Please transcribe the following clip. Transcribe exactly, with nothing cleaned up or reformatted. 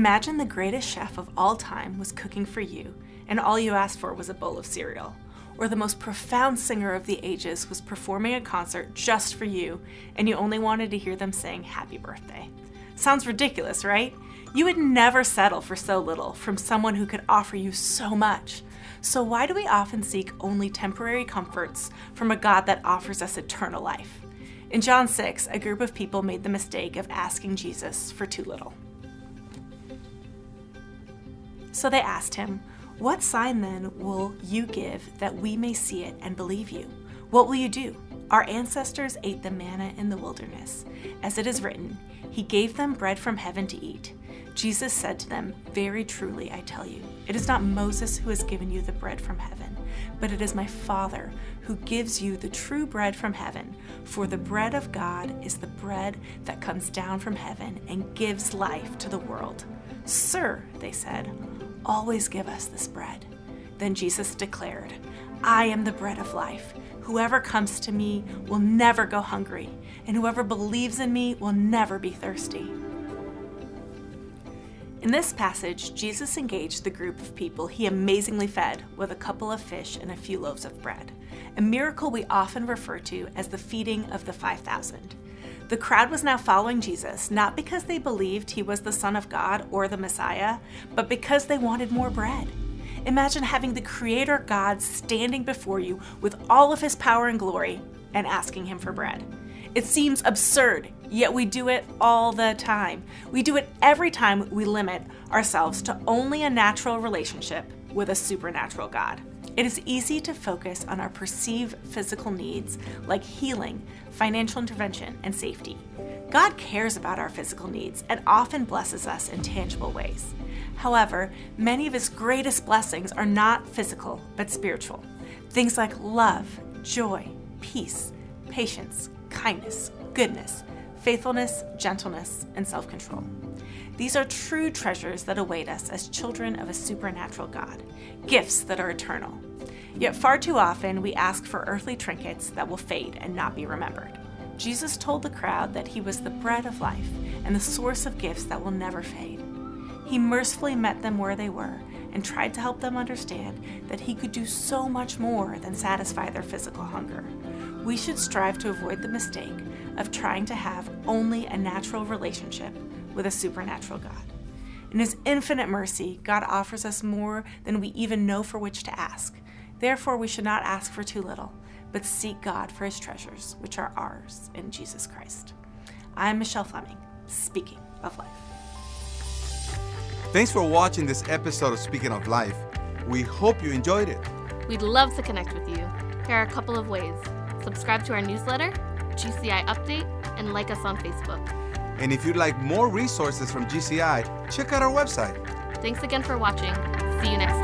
Imagine the greatest chef of all time was cooking for you, and all you asked for was a bowl of cereal. Or the most profound singer of the ages was performing a concert just for you, and you only wanted to hear them sing happy birthday. Sounds ridiculous, right? You would never settle for so little from someone who could offer you so much. So why do we often seek only temporary comforts from a God that offers us eternal life? In John six, a group of people made the mistake of asking Jesus for too little. So they asked him, "What sign then will you give that we may see it and believe you? What will you do? Our ancestors ate the manna in the wilderness. As it is written, he gave them bread from heaven to eat." Jesus said to them, "Very truly I tell you, it is not Moses who has given you the bread from heaven, but it is my Father who gives you the true bread from heaven. For the bread of God is the bread that comes down from heaven and gives life to the world." "Sir," they said, "always give us this bread." Then Jesus declared, "I am the bread of life. Whoever comes to me will never go hungry, and whoever believes in me will never be thirsty." In this passage, Jesus engaged the group of people he amazingly fed with a couple of fish and a few loaves of bread, a miracle we often refer to as the feeding of the five thousand. The crowd was now following Jesus, not because they believed he was the Son of God or the Messiah, but because they wanted more bread. Imagine having the Creator God standing before you with all of his power and glory and asking him for bread. It seems absurd, yet we do it all the time. We do it every time we limit ourselves to only a natural relationship with a supernatural God. It is easy to focus on our perceived physical needs like healing, financial intervention, and safety. God cares about our physical needs and often blesses us in tangible ways. However, many of his greatest blessings are not physical, but spiritual. Things like love, joy, peace, patience, kindness, goodness, faithfulness, gentleness, and self-control. These are true treasures that await us as children of a supernatural God, gifts that are eternal. Yet far too often we ask for earthly trinkets that will fade and not be remembered. Jesus told the crowd that he was the bread of life and the source of gifts that will never fade. He mercifully met them where they were and tried to help them understand that he could do so much more than satisfy their physical hunger. We should strive to avoid the mistake of trying to have only a natural relationship with a supernatural God. In his infinite mercy, God offers us more than we even know for which to ask. Therefore, we should not ask for too little, but seek God for his treasures, which are ours in Jesus Christ. I'm Michelle Fleming, speaking of life. Thanks for watching this episode of Speaking of Life. We hope you enjoyed it. We'd love to connect with you. Here are a couple of ways. Subscribe to our newsletter, G C I Update, and like us on Facebook. And if you'd like more resources from G C I, check out our website. Thanks again for watching. See you next time.